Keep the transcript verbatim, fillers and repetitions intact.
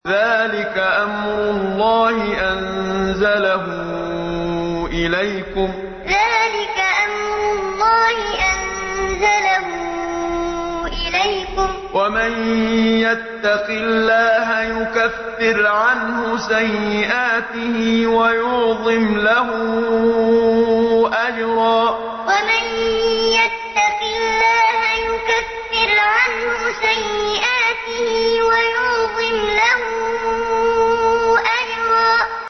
ذَٰلِكَ أَمْرُ اللَّهِ أَنزَلَهُ إِلَيْكُمْ ۚ وَمَن يَتَّقِ اللَّهَ يُكَفِّرْ عَنْهُ سَيِّئَاتِهِ وَيُعْظِمْ لَهُ أَجْرًا